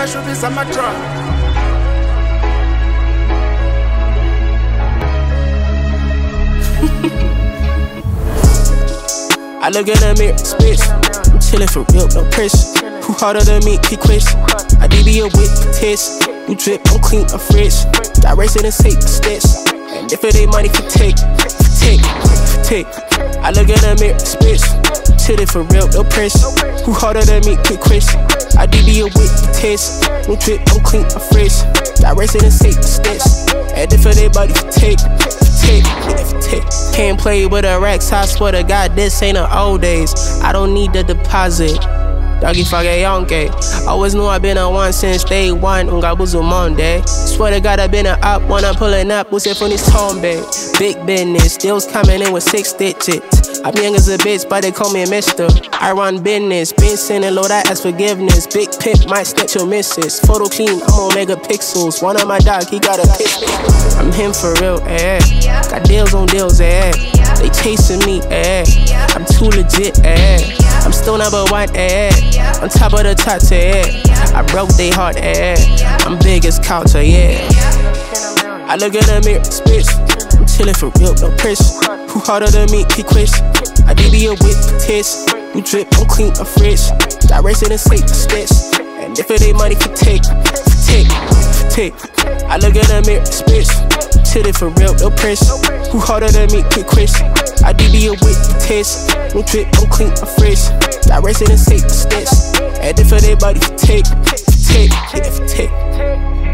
should be some truck. I look in the mirror, bitch. I'm chillin' for real, no pressure. Who harder than me, keep question. I DB a whip, test. You drip, I'm clean, I'm fresh. Got racing and safe, stitch. And if it ain't money, for take. I look in the mirror, bitch. Chillin' for real, no pressure. Who harder than me, keep question. I DB a whip, test. You drip, I'm clean, I'm fresh. Got racing and safe, stitch. And if it ain't money, for take. Can't play with a racks, I swear to God, this ain't the old days. I don't need the deposit. Doggy fuck a yonke. Always knew I been a one since day one. Unga buzu Monday. Swear to God I been a up when I'm pulling up. What's it from this tombe? Big business, deals coming in with 6 digits. I'm young as a bitch, but they call me a mister. I run business, been sending Lord, I ask forgiveness. Big pimp might snatch your missus. Photo clean, I'm on megapixels. One of my dog, he got a pistol. I'm him for real, eh? Got deals on deals, eh? They chasing me, eh? I'm too legit, eh? I'm still number one, eh? On top of the tots, eh? I broke they heart, eh? I'm big as culture, yeah. I look in the mirror, bitch. I'm chillin' for real, no pressure. Who harder than me, keep question. I DB a whip, test. You drip, I'm clean, I'm fresh. Got racing and safe, stitch. And if it ain't money, for take. I look in the mirror, bitch. Chillin' for real, no pressure. Who harder than me, keep question. I DB a whip, test. No drip, I'm clean, I'm fresh. Got racing and safe, stitch. And if it ain't money, for take.